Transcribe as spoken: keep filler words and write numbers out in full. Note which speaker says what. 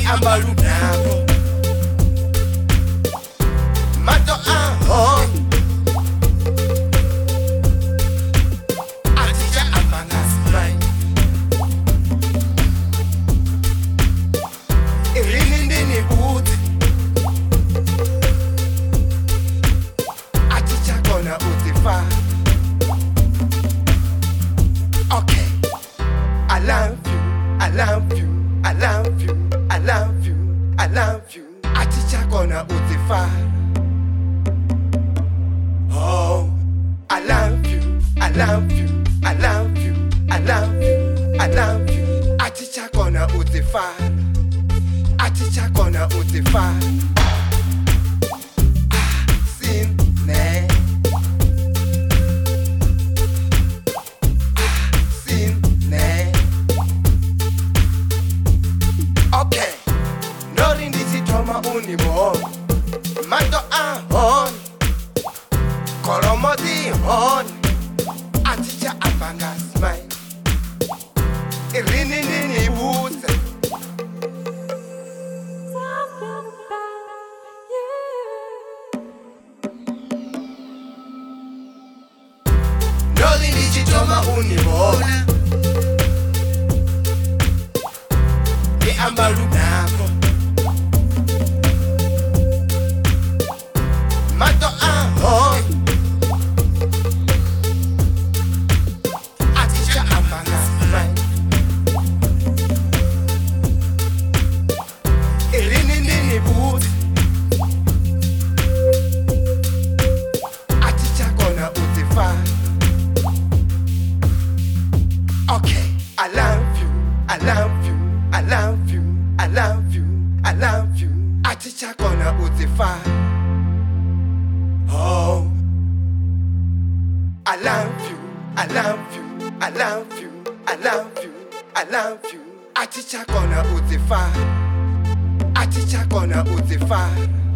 Speaker 1: ambalu nabo mato ahon atija amangasmai irinindini buti atija kona utifa. Okay, I love you, I love you, I love you, I love you, I love you. Aticha kona utifa. Oh, I love you, I love you, I love you, I love you, I love you. Aticha kona utifa. Aticha kona utifa. Sin ne. Okay, Nori ndisi toma unimon Mato ahon Koromodi hon Atija abanga smai Irini nini wuse Nori ndisi toma unimon ambalu nabo mato ahon atija amangasmai irinindini buti atija kona utifa. Okay, I love you, I love you, I love you, I love you, I love you. Aticha kona utifa. Oh, I love you, I love you, I love you, I love you, I love you. Aticha kona utifa. Aticha kona utifa.